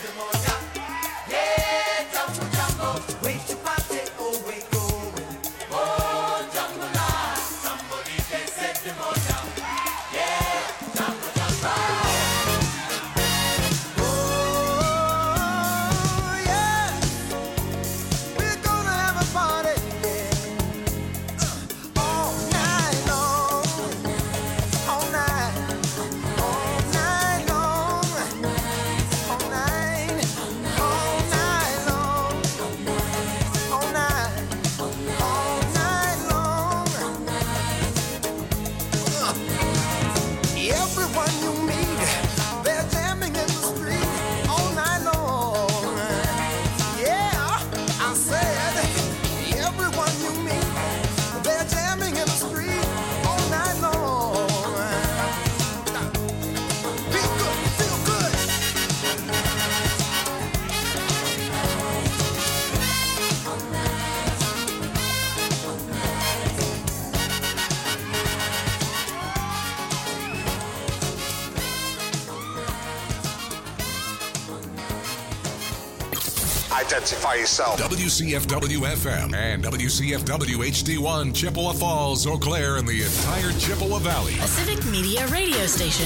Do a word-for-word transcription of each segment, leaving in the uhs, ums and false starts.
Identify yourself. W C F W F M and W C F W H D one, Chippewa Falls, Eau Claire, and the entire Chippewa Valley. A Civic Media radio station.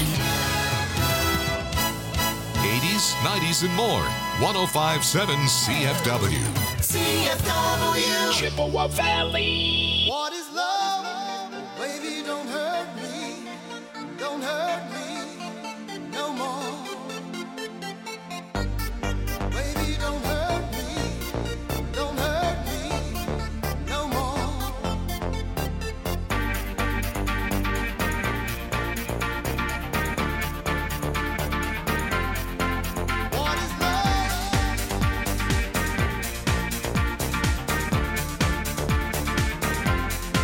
eighties, nineties, and more. one oh five point seven C F W. C F W. Chippewa Valley. What is love? Baby, don't hurt me. Don't hurt me no more. Baby, don't hurt me. Don't hurt me no more. What is love?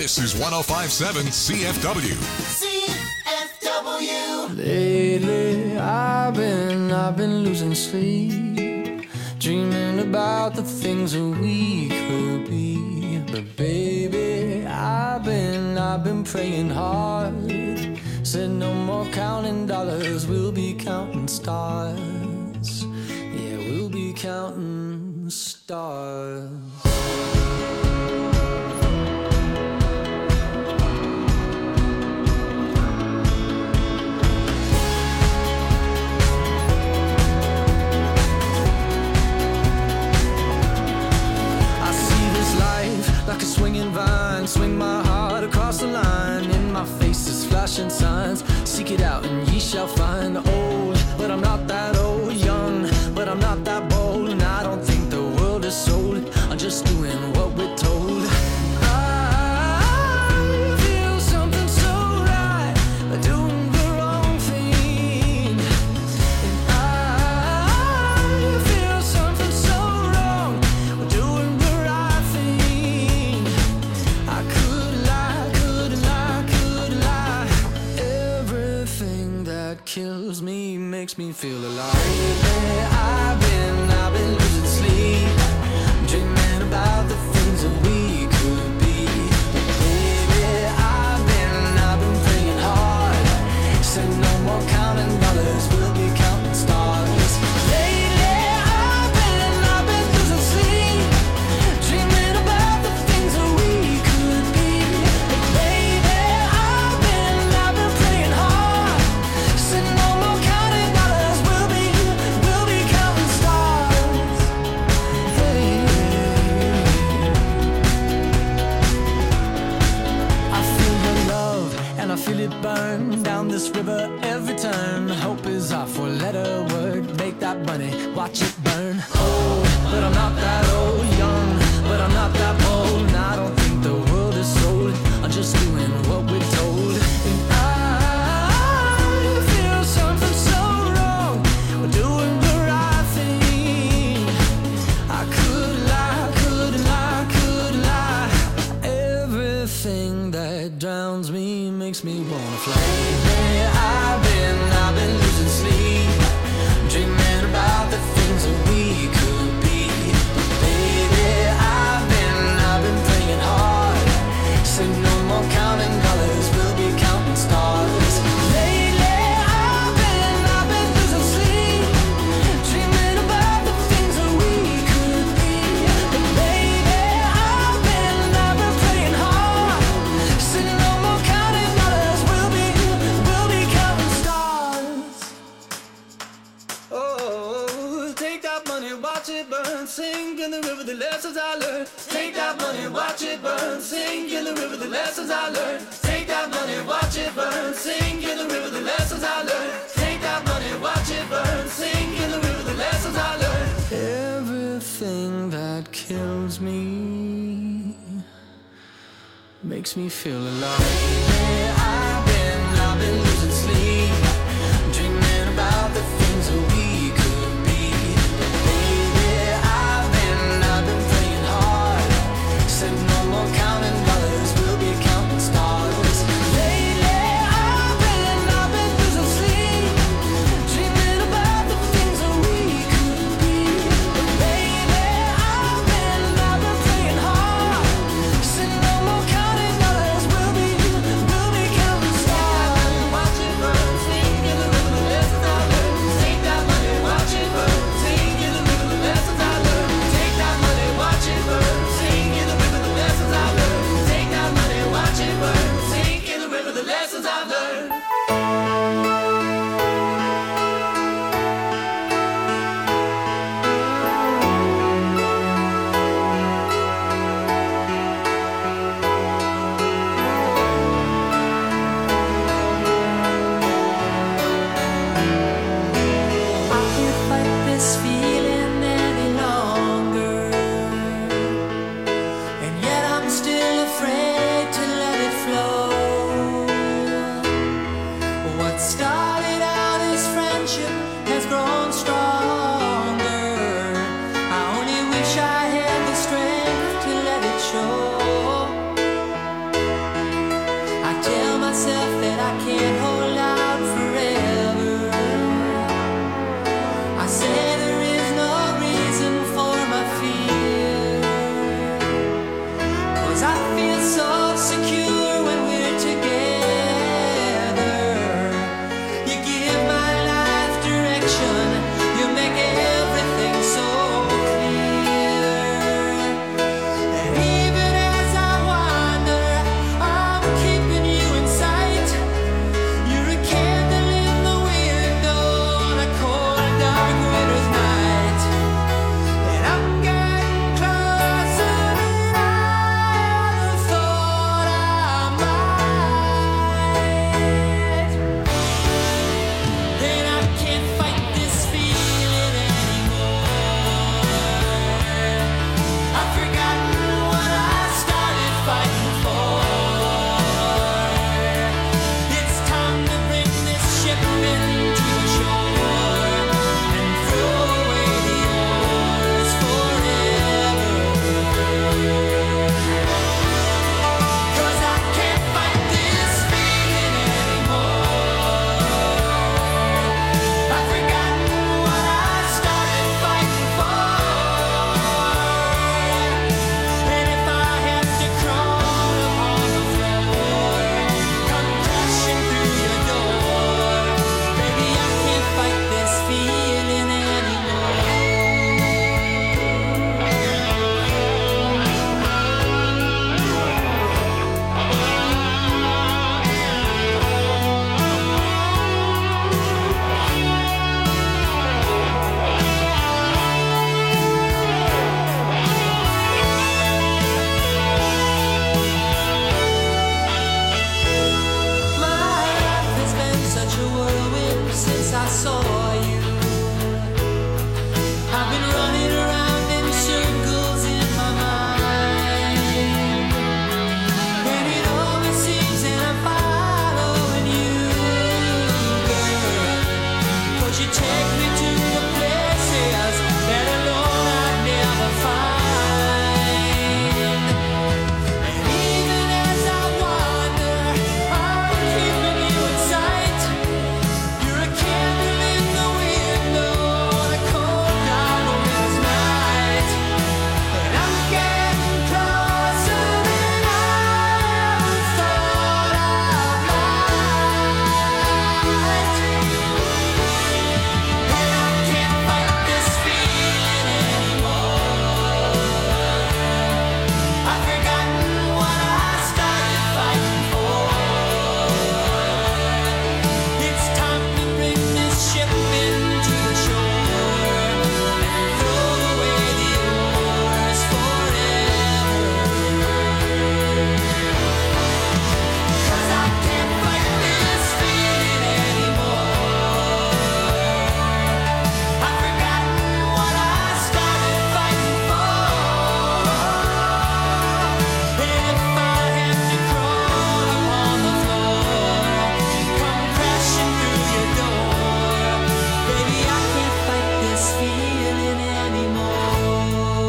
This is one oh five point seven C F W. C F W. Lately, I've been, I've been losing sleep, dreaming about the things that we could be. But baby, I've been, I've been praying hard. Said no more counting dollars, we'll be counting stars. Yeah, we'll be counting stars. Like a swinging vine, swing my heart across the line. In my face is flashing signs. Seek it out and ye shall find. Old, but I'm not that old. Young, but I'm not that bold. And I don't think the world is sold. I'm just doing what we're told. I feel something so right, doing the wrong thing. And I feel something so wrong, doing the right thing. I could lie, could lie, could lie. Everything that kills me makes me feel alive. Lately, I've been, I've been losing sleep, dreaming about the things that we could be. Baby, I've been, I've been praying hard. Said no more counting dollars, we'll be counting stars. Lately, I've been, I've been losing sleep, dreaming about the things that we could be. Baby, I've been, I've been praying hard. Said no more counting dollars, we'll be, we'll be counting stars. Hey. I feel her love and I feel it burn down this river every turn. Hope is our four-letter word. Make that money, watch it burn. Old, but I'm not that old. Young, but I'm not that bold. And I don't think the world is sold. I'm just doing what we're told. And I feel something so wrong. We're doing the right thing. I could lie, could lie, could lie. Everything that drowns me makes me wanna fly. Lately, I've been, I've been losing sleep, dreaming about the things that we could be. Baby, I've been, I've been praying hard. Said no more counting dollars, we'll be counting stars. Lately, I've been, I've been losing sleep, dreaming about the things that we could be. But baby, I've been, I've been praying hard. Said no more counting dollars, we'll be, we'll be counting stars. Oh, take that money, watch it burn, sink in the river, the lessons I learned. Take that money, watch it burn, sink in the river, the lessons I learned. Take that money, watch it burn, sink in the river, the lessons I learned. Take that money, watch it burn, sink in the river, the lessons I learned. Everything that kills me makes me feel alive. Lately, I've been, I've been losing sleep, dreaming about the things that we could be. Baby, I've been, I've been praying hard. Said no more counting dollars, we'll be counting stars. Lately, I've been, I've been losing sleep, dreaming about the things that we could be. Baby, I've been, I've been praying hard. Said no more counting dollars, we'll be, we'll be counting stars. Watch it burn, I saw you. I've been running around in circles in my mind, and it always seems that I'm following you, girl. 'Cause you take me to the places that alone I'd never find. And even as I wander, I'm keeping you in sight. You're a candle in the window on a cold, dark winter's night. And I'm getting closer than I ever thought I might. And I can't fight this feeling anymore. I've forgotten what I started fighting for. It's time to bring this ship into the shore and throw away the oars forever. 'Cause I can't fight this feeling anymore. I've forgotten what I started fighting for. And if I have to crawl upon the floor, come crashing through your door, baby, I can't fight this feeling anymore.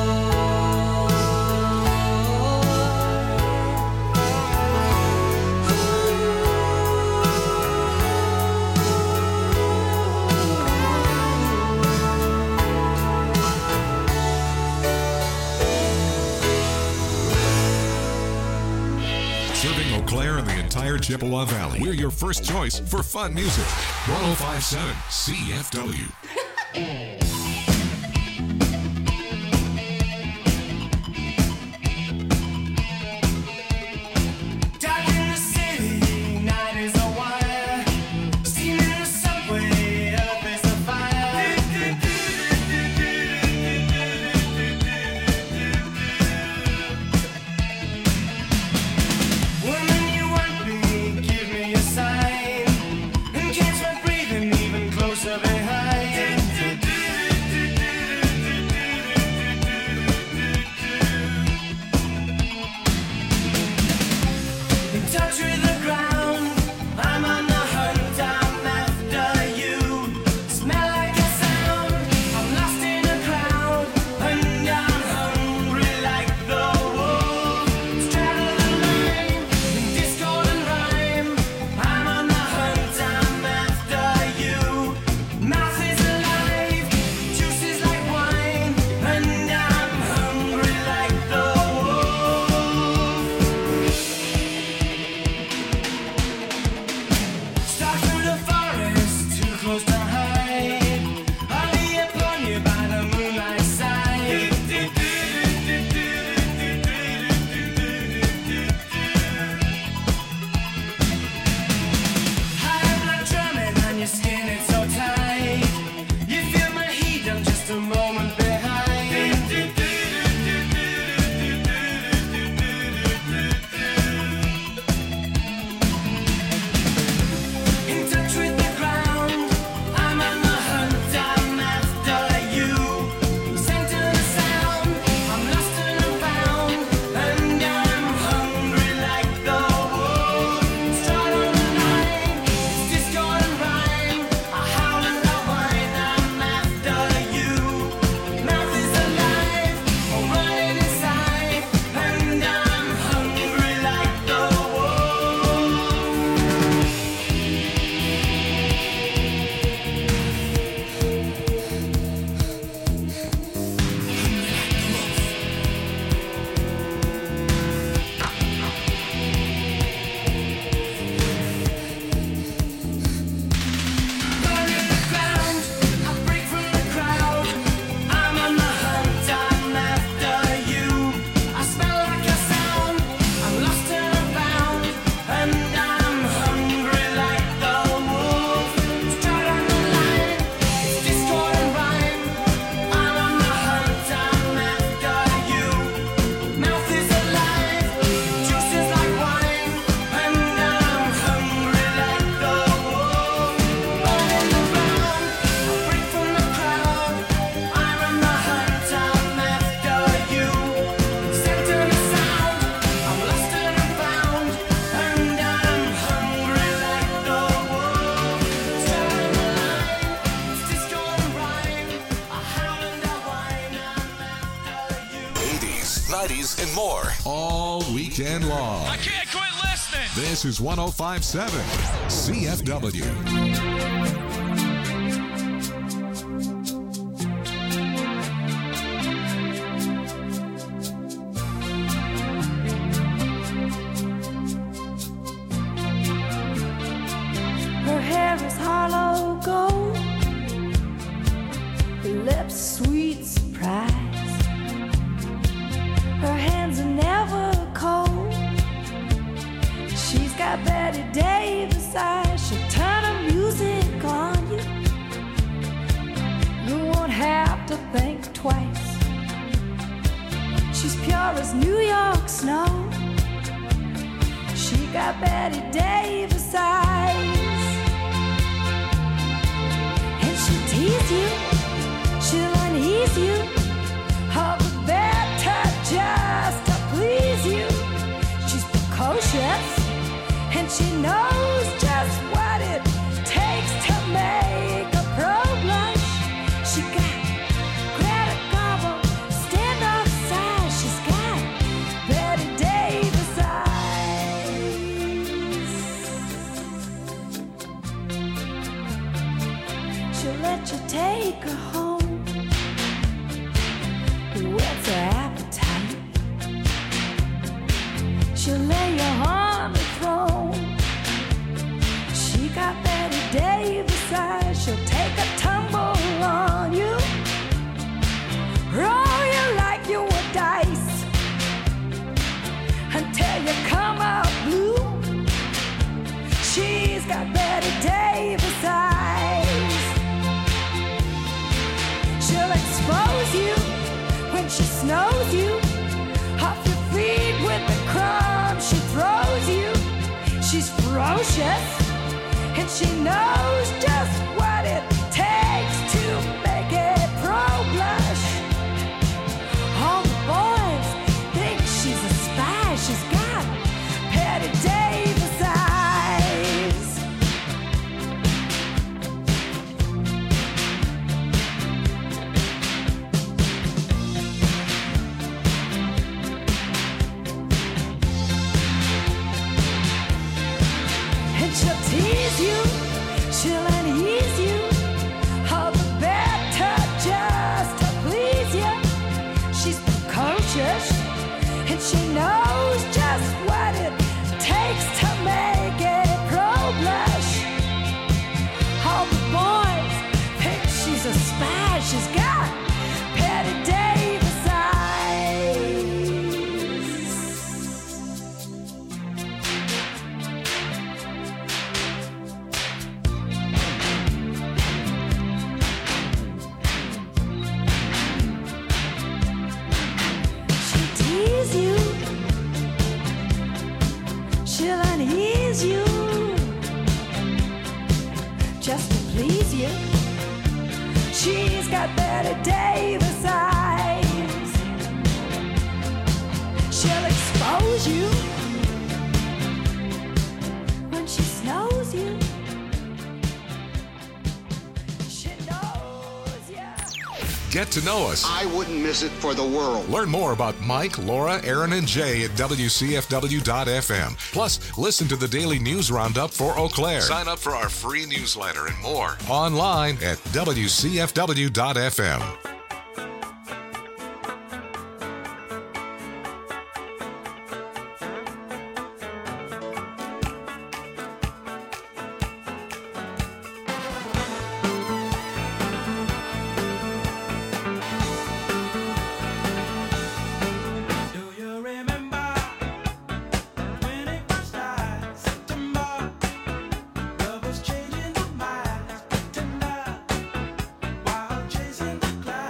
Serving Eau Claire and the entire Chippewa Valley. We're your first choice for fun music. one oh five point seven C F W. Dark in the city, night is a wire. Steam in the subway, earth is a fire. Woman, you want me, give me a sign. And catch my breathing even closer behind. varieties, and more. All weekend long. I can't quit listening. This is one oh five point seven C F W. Her hair is hollow gold, her lips sweet surprise. Her hands are never cold. She's got Betty Davis eyes. She'll turn her music on you. You won't have to think twice. She's pure as New York snow. She got Betty Davis eyes. And she'll tease you, she'll unease you, all the better just to please you. She's precocious, and she knows just what it takes to make a pro blush. She got Greta Garbo, standoff size. She's got Betty Davis eyes. She'll let you take her home. What's her appetite? She'll lay you on the throne. She got Betty Davis eyes. She'll take a tumble on you, roll you like you were dice, until you come out blue. She's got Betty Davis eyes. She'll expose you when she snows you, off your feet with the crumbs she throws you. She's ferocious, and she knows just what it takes to make a pro blush. All the boys think she's a spy. She's got Betty Davis eyes. She'll tease you, she'll unease you, all the better just to please you. She's precocious, and she knows just what it takes to make a pro blush. All the boys think she's a spy. She's got Betty Davis eyes. You, she'll unease you, just to please you. She's got Betty Davis eyes. She'll expose you when she snows you. She knows you. Get to know us. I wouldn't miss it for the world. Learn more about Mike, Laura, Aaron, and Jay at W C F W dot F M. Plus, listen to the daily news roundup for Eau Claire. Sign up for our free newsletter and more online at W C F W dot F M. Changing the minds, pretender, while chasing the clouds.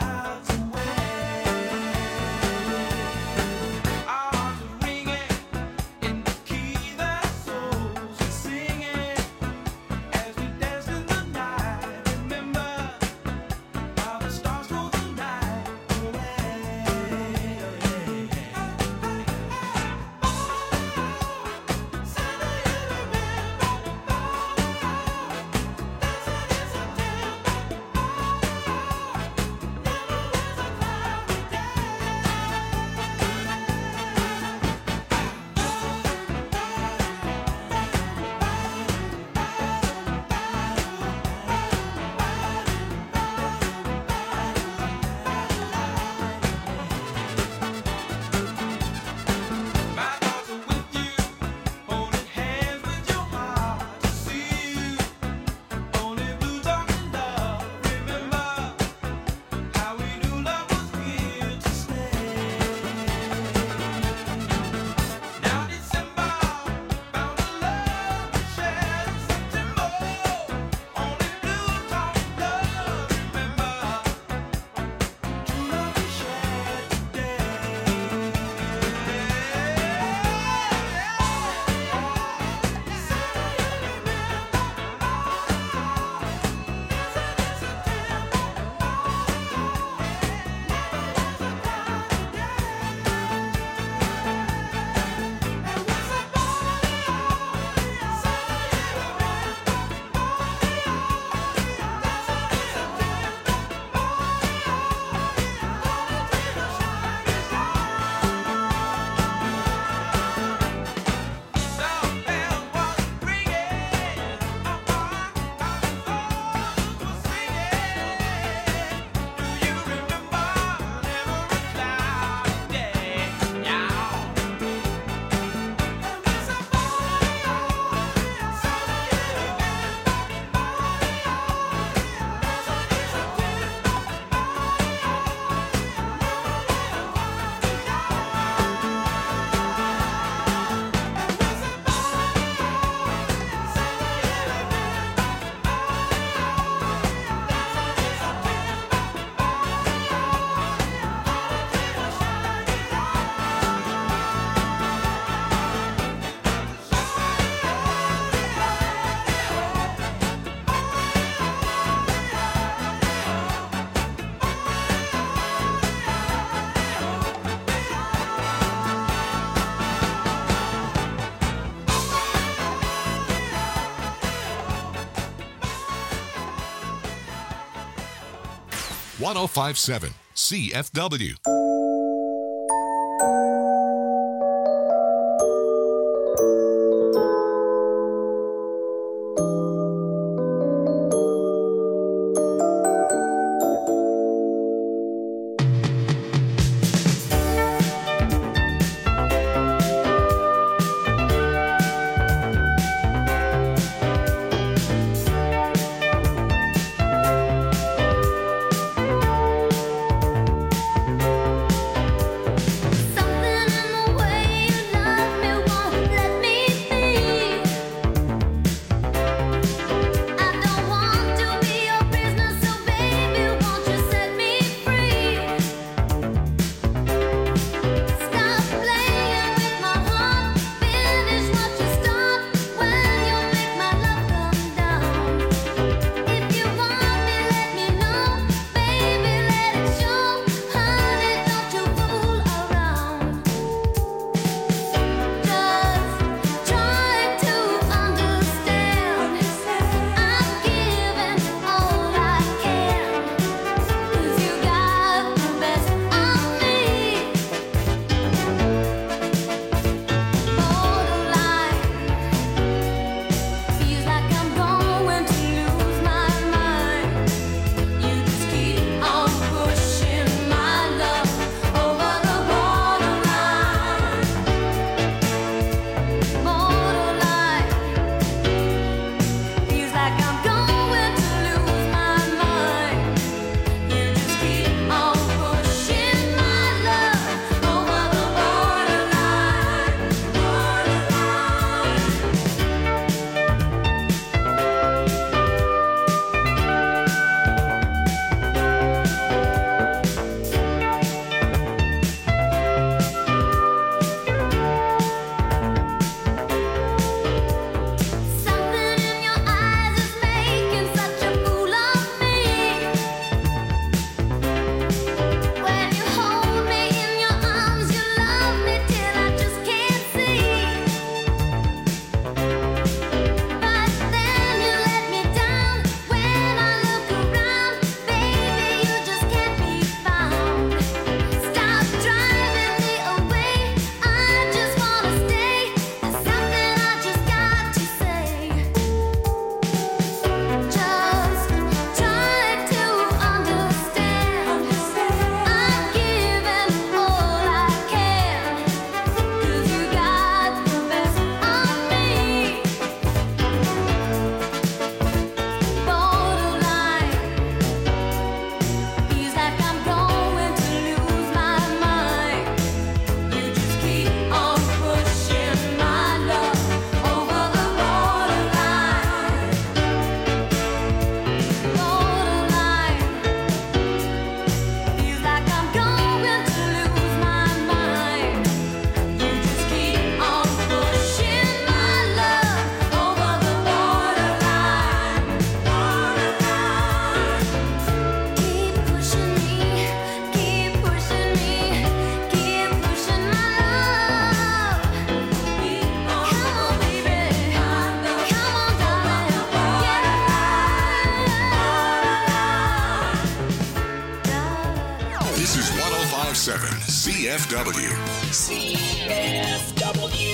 one oh five point seven C F W. seven C F W. C F W.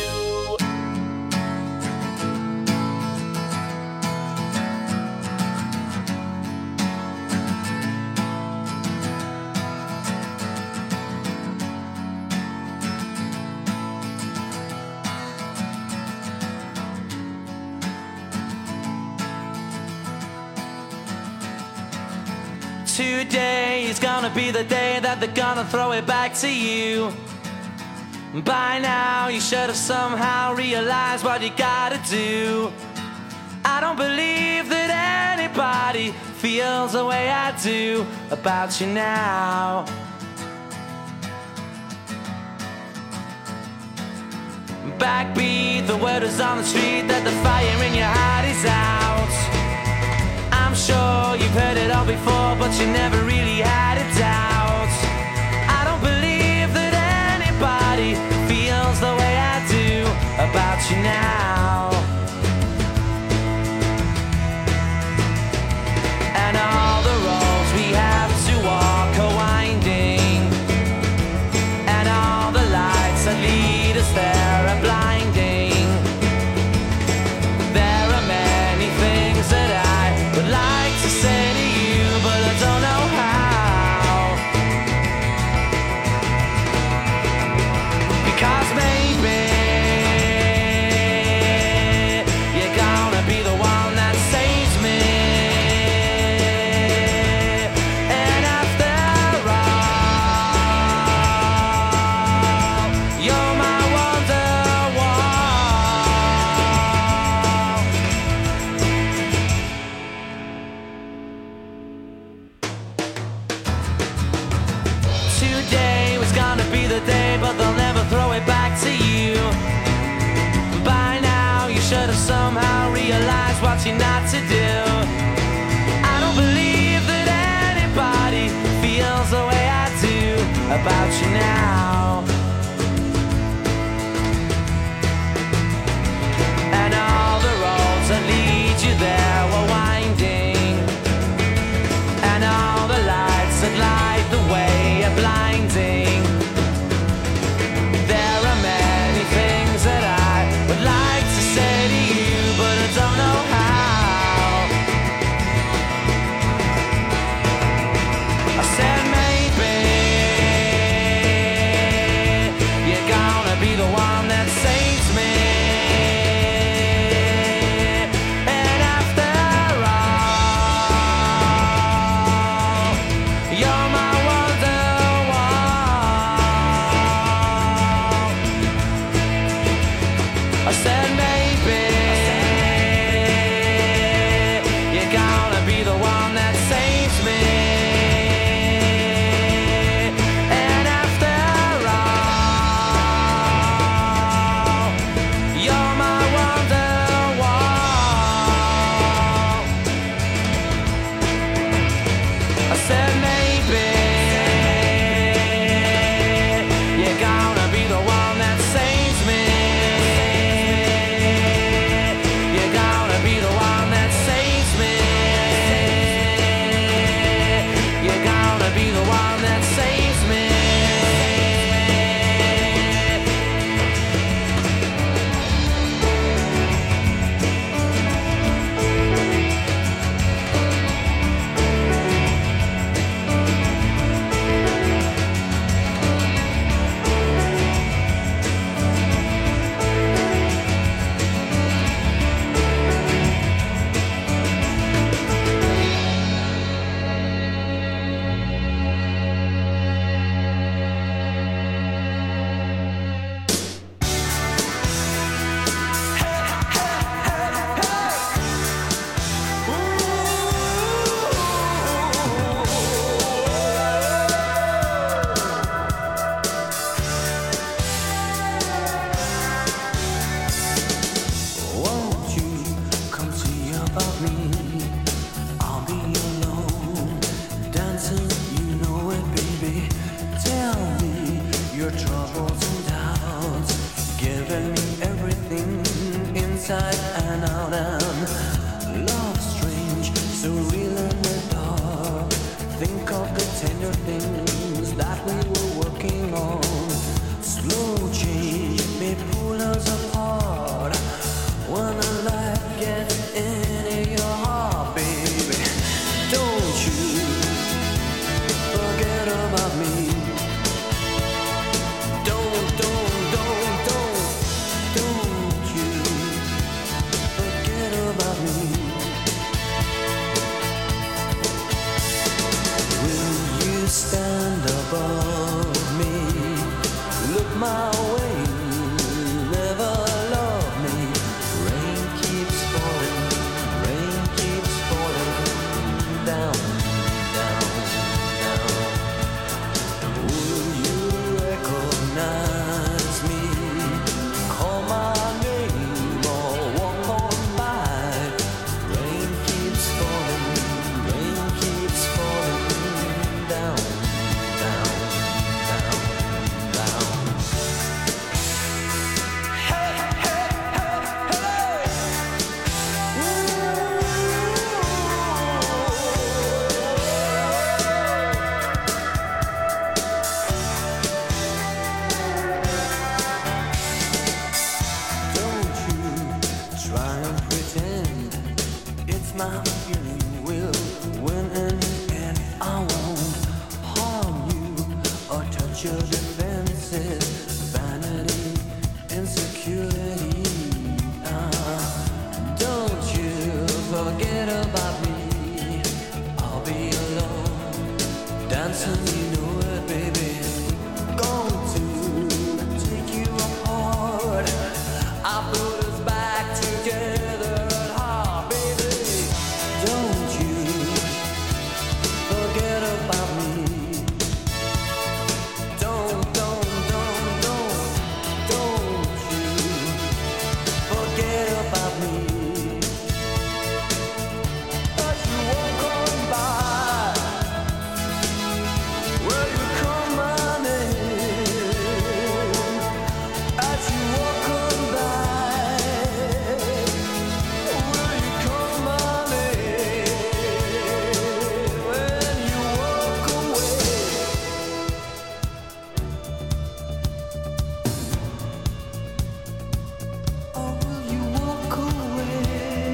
Today is gonna be the day that they're gonna throw it back to you. By now you should have somehow realized what you gotta do. I don't believe that anybody feels the way I do about you now. Backbeat, the word is on the street that the fire in your heart is out. I'm sure you've heard it all before, but you never really had a doubt. I don't believe that anybody feels the way I do about you now. And all the roads we have to walk to say to you, but I don't know how. Because maybe you're gonna be the one that saves me. And after all, you're my today was gonna be the day, but they'll never throw it back to you. By now you should have somehow realized what you're not to do. I don't believe that anybody feels the way I do about you now. And all the roads that lead you there were winding, and all the lights that light the way are blinding. There are many things that I would like to say to you, but I don't know how. I said maybe you're gonna be the one that saves me. And after all, you're my I said maybe you're gonna be the one that saves me. And after all, you're my Wonderwall. I said maybe you're gonna be the one that saves me. Be the one that saves me. Inside and out, and love strange, so real in the dark. Think of the tender things that we were working on. Slow change may pull us apart. When a light gets into your heart, baby, don't you your defenses, vanity, insecurity. Uh, don't you forget about me. I'll be alone, dancing, you know it, baby. Going to take you apart. I put us back together at heart, baby. Don't you forget about me. Don't, don't, don't, don't, don't you forget about me. As you walk on by, will you call my name? As you walk on by, will you call my name? When you walk away. Or will you walk away?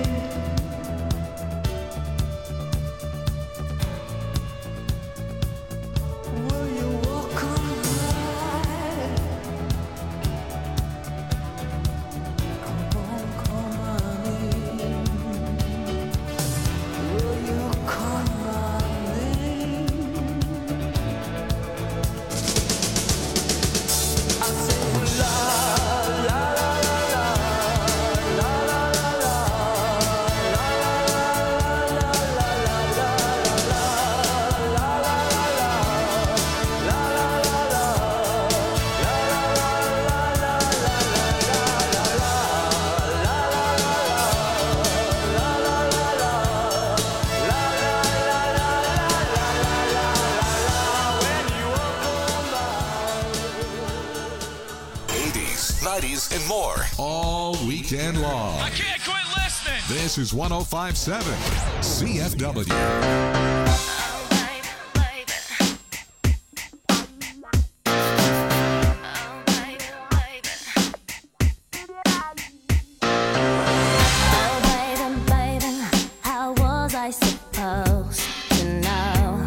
Will you walk away? Come on, call my name. Will you call my name? I say la la la la la la la la eighties, nineties, and more. All weekend long. I can't quit listening. This is one oh five point seven C F W. Oh, baby, baby, how was I supposed to know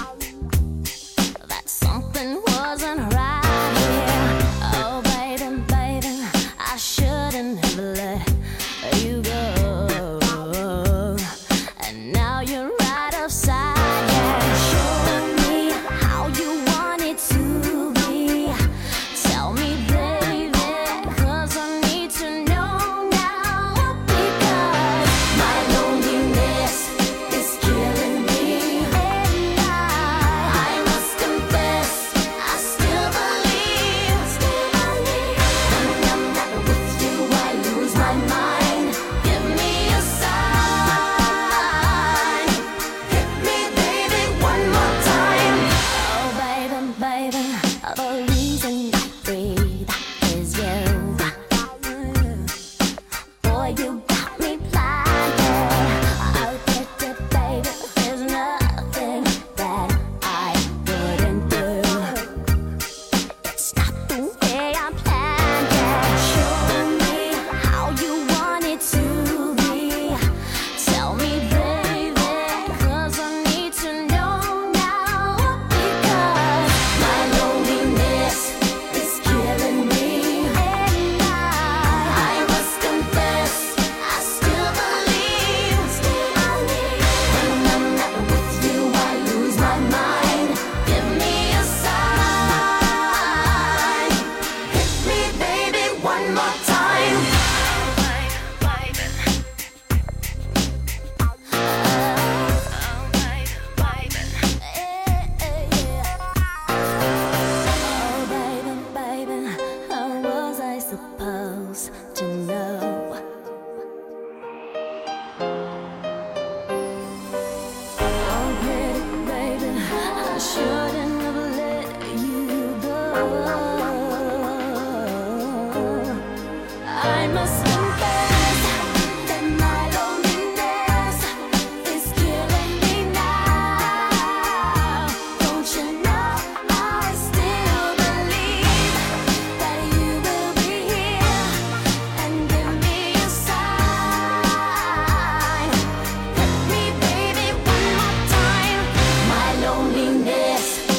that something wasn't right here? Oh, baby, baby, I shouldn't have let you go. And now you're right upside down. Show me how you want it to be. Tell me, baby, 'cause I need to know now. Because my loneliness is killing me. And I, I must confess, I still believe, still believe. When I'm not with you, I lose my mind. Give me a sign. Hit me, baby, one more time. Oh, baby, baby, the reason I breathe is you. Boy, you got me blinded. I'll get it, baby. There's nothing that I wouldn't do. It's not the way I planned it. Show me how you want it to be. Tell me, baby, 'cause I need to know now. Because my loneliness is killing me. And I, I must confess, I still believe, still believe. When I'm not with you, I lose my mind. Give me a sign. Hit me, baby, one more time. Oh, baby, baby, how was I supposed to know? Oh, pretty baby, I shouldn't have let you go. I must confess that my loneliness is killing me now. Don't you know I still believe that you will be here and give me a sign. Hit me, baby, one more time. My loneliness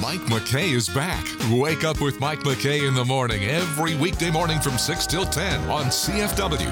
Mike McKay is back. Wake up with Mike McKay in the morning every weekday morning from six till ten on C F W.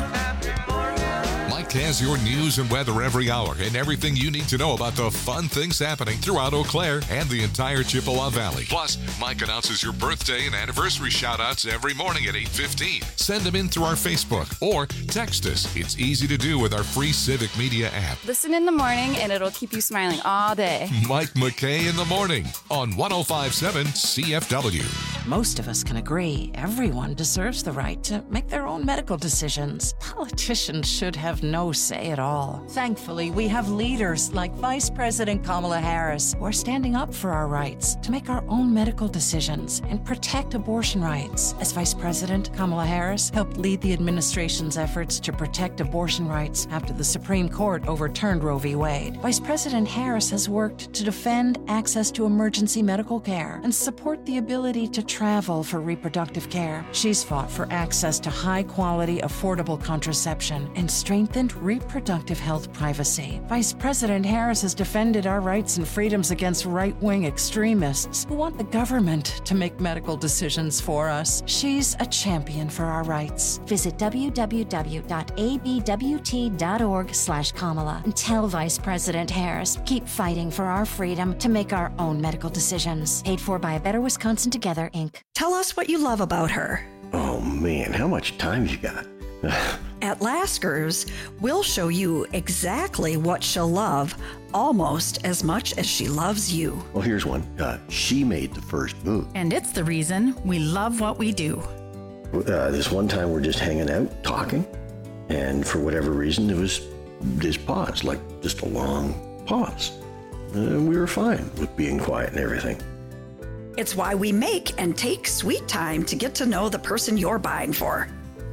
Mike has your news and weather every hour and everything you need to know about the fun things happening throughout Eau Claire and the entire Chippewa Valley. Plus, Mike announces your birthday and anniversary shout-outs every morning at eight fifteen. Send them in through our Facebook or text us. It's easy to do with our free Civic Media app. Listen in the morning and it'll keep you smiling all day. Mike McKay in the morning on one oh five point seven C F W. Most of us can agree everyone deserves the right to make their own medical decisions. Politicians should have no say at all. Thankfully, we have leaders like Vice President Kamala Harris who are standing up for our rights to make our own medical decisions and protect abortion rights. As Vice President, Kamala Harris helped lead the administration's efforts to protect abortion rights after the Supreme Court overturned Roe v. Wade. Vice President Harris has worked to defend access to emergency medical care and support the ability to travel for reproductive care. She's fought for access to high-quality, affordable contraception and strengthened reproductive health privacy. Vice President Harris has defended our rights and freedoms against right-wing extremists who want the government to make medical decisions for us. She's a champion for our rights. Visit w w w dot a b w t dot org slash Kamala and tell Vice President Harris, keep fighting for our freedom to make our own medical decisions. Paid for by A Better Wisconsin Together, Incorporated. Tell us what you love about her. Oh man, how much time you got? At Lasker's, we'll show you exactly what she'll love, almost as much as she loves you. Well, here's one. Uh, she made the first move. And it's the reason we love what we do. Uh, this one time we're just hanging out, talking, and for whatever reason, it was this pause, like just a long pause. And we were fine with being quiet and everything. It's why we make and take sweet time to get to know the person you're buying for.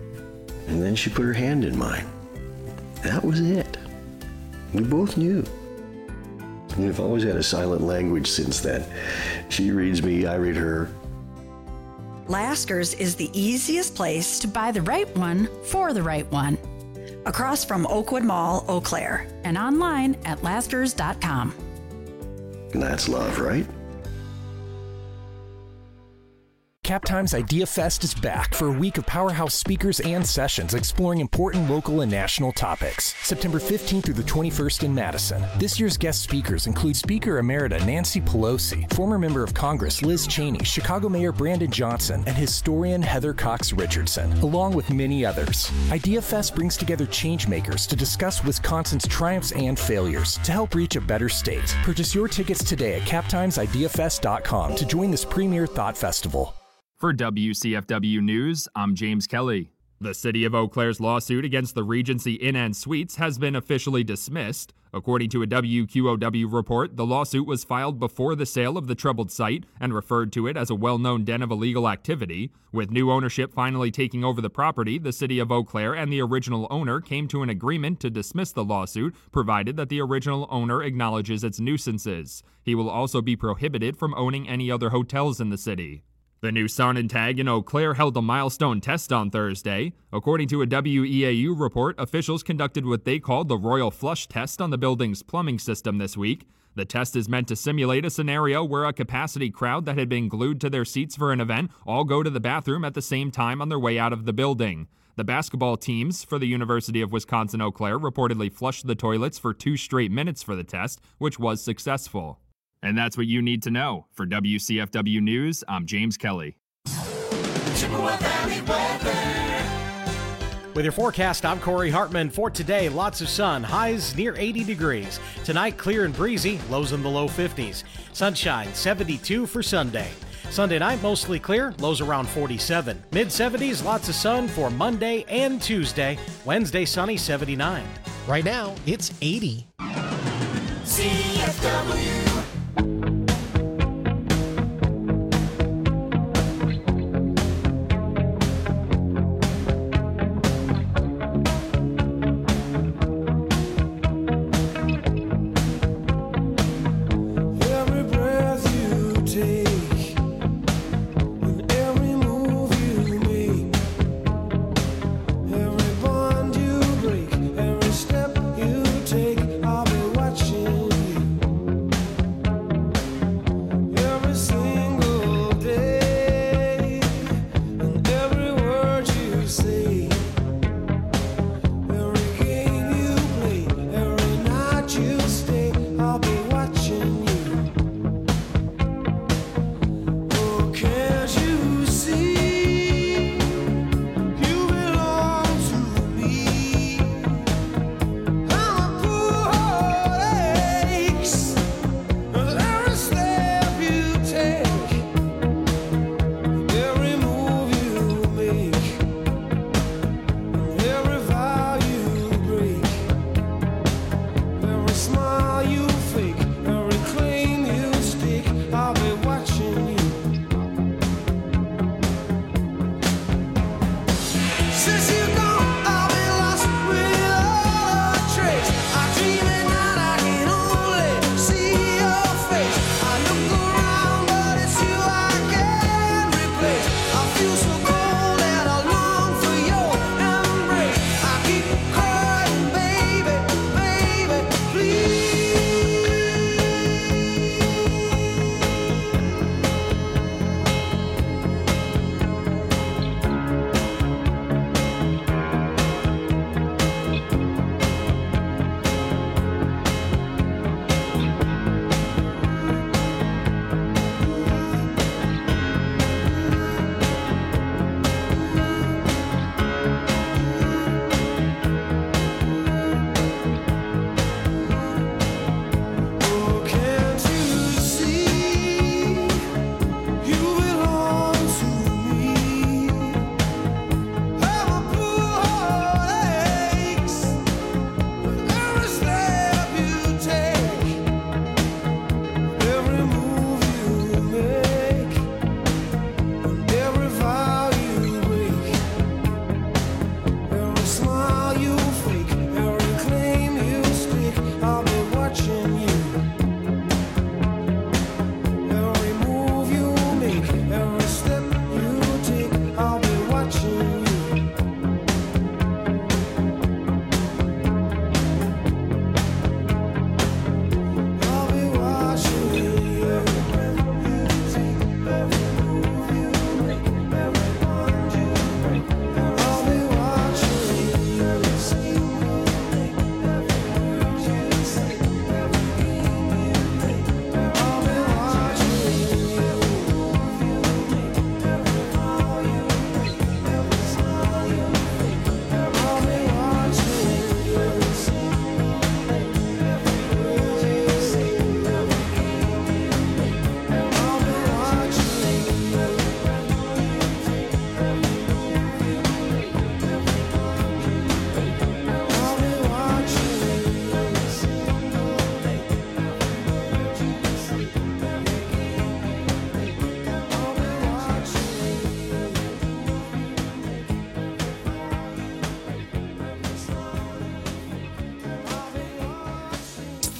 And then she put her hand in mine. That was it. We both knew. We've always had a silent language since then. She reads me, I read her. Lasker's is the easiest place to buy the right one for the right one. Across from Oakwood Mall, Eau Claire. And online at laskers dot com. And that's love, right? CapTime's Idea Fest is back for a week of powerhouse speakers and sessions exploring important local and national topics. September fifteenth through the twenty-first in Madison. This year's guest speakers include Speaker Emerita Nancy Pelosi, former Member of Congress Liz Cheney, Chicago Mayor Brandon Johnson, and historian Heather Cox Richardson, along with many others. Idea Fest brings together changemakers to discuss Wisconsin's triumphs and failures to help reach a better state. Purchase your tickets today at cap times idea fest dot com to join this premier thought festival. For W C F W News, I'm James Kelly. The City of Eau Claire's lawsuit against the Regency Inn and Suites has been officially dismissed. According to a W Q O W report, the lawsuit was filed before the sale of the troubled site and referred to it as a well-known den of illegal activity. With new ownership finally taking over the property, the City of Eau Claire and the original owner came to an agreement to dismiss the lawsuit, provided that the original owner acknowledges its nuisances. He will also be prohibited from owning any other hotels in the city. The new Sonnentag in Eau Claire held a milestone test on Thursday. According to a W E A U report, officials conducted what they called the Royal Flush test on the building's plumbing system this week. The test is meant to simulate a scenario where a capacity crowd that had been glued to their seats for an event all go to the bathroom at the same time on their way out of the building. The basketball teams for the University of Wisconsin-Eau Claire reportedly flushed the toilets for two straight minutes for the test, which was successful. And that's what you need to know. For W C F W News, I'm James Kelly. Chippewa Valley weather. With your forecast, I'm Corey Hartman. For today, lots of sun, highs near eighty degrees. Tonight, clear and breezy, lows in the low fifties. Sunshine, seventy-two for Sunday. Sunday night, mostly clear, lows around forty-seven. mid seventies, lots of sun for Monday and Tuesday. Wednesday, sunny, seventy-nine. Right now, it's eighty. C F W.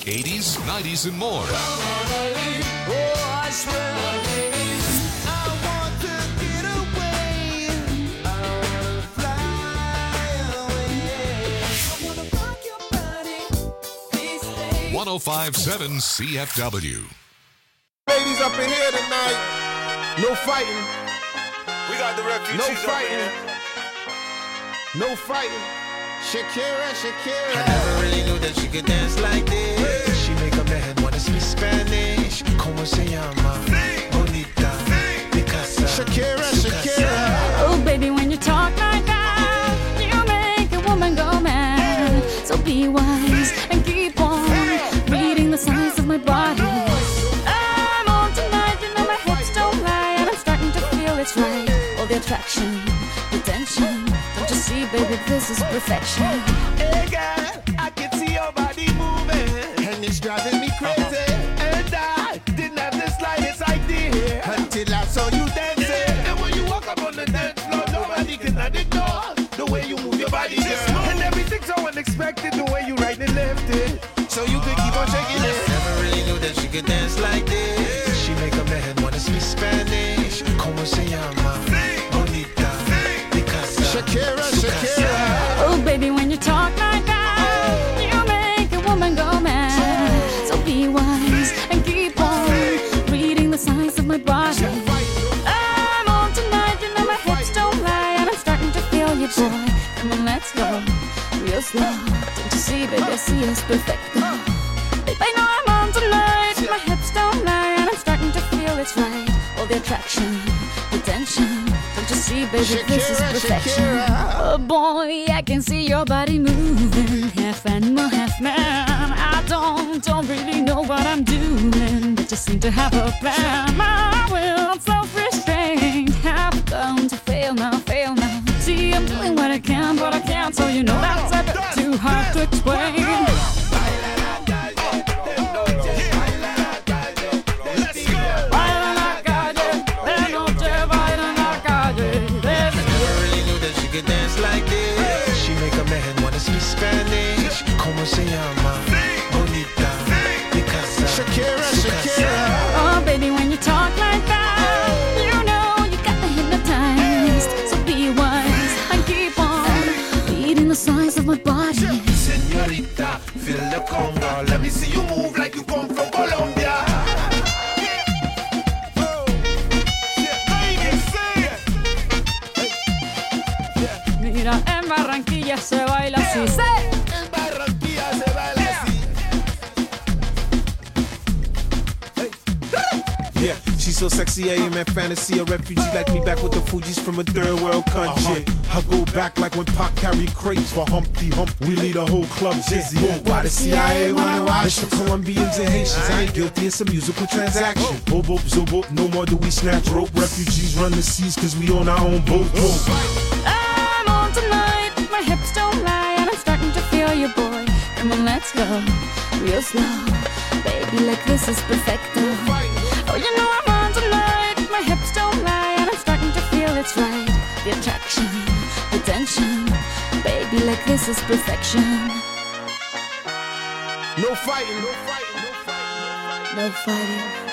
eighties, nineties, and more. Oh, I swear, I want to get away. I wanna fly away. I wanna rock your body these days. one oh five point seven C F W. Ladies up in here tonight, no fighting. We got the refugees No up in fighting. here. No fighting. Shakira, Shakira. I never really knew that she could dance like this. She make a man wanna speak Spanish. Como se llama? Bonita. Picasa. Shakira, Shakira. Oh, baby, when you talk like that, you make a woman go mad. So be wise and keep on reading the signs of my body. I'm on tonight, you know my hips don't lie, and I'm starting to feel it's right. All the attraction, the tension. Don't you see, baby, this is perfection. Hey girl, I can see your body moving, And it's driving me crazy. and I didn't have the slightest idea Until I saw you dancing. And when you walk up on the dance floor, nobody can ignore the way you move your body, girl. And everything's so unexpected, the way you right and left it. So you could keep on shaking it. Never really knew that she could dance like this. She make a man wanna speak Spanish. Como se llama? Bonita. Picasa. Shakira, Shakira. Oh, baby, when you talk like that, you make a woman go mad. So be wise and keep on reading the signs of my body. I'm on tonight, you know my hips don't lie, and I'm starting to feel you, boy. Come on, let's go real slow. Don't you see, baby, I see it's perfect. Babe, I know I'm on tonight. My hips don't lie, and I'm starting to feel it's right. All the attraction, the tension. Don't you see, baby, this is Shakira, perfection. Shakira. Oh boy, I can see your body moving, half animal, half man. I don't, don't really know what I'm doing, but just seem to have a plan. My will, self-restraint, have come to fail now, fail now. See, I'm doing what I can, but I can't, so you know that's a bit too hard to explain. Baila la calle, de noche, baila en la calle. Never really knew that she could dance like this. She make a man wanna speak Spanish. Como se llama? Bonita. Picasa. Shakira, Shakira. Oh, baby, when you talk like that, you know you got me hypnotized. So be wise and keep on reading the signs of my body. Señorita, feel the conga. Let me see you move like you come from Colombia. Mira, en Barranquilla se baila así. ¡Sí! En Barranquilla se baila así. Yeah, she's so sexy, I am in fantasy. A refugee like me back with the Fugees from a third world country. I go back like when Pac carried crates for Humpty Hump. We lead a whole club dizzy. Why the C I A wanna watch? It's for Colombians and Haitians. I ain't guilty, it's a musical transaction. Bobo, zobo, no more do we snatch rope. Refugees run the seas cause we own our own boat. I'm on tonight, my hips don't lie, and I'm starting to feel you, boy. Come on, let's go real slow. Baby, like this is perfecto. Oh, you know I'm on tonight, my hips don't lie, and I'm starting to feel it's right. The attraction, the tension. Baby, like this is perfection. No fighting, no fighting, no fighting. No fighting.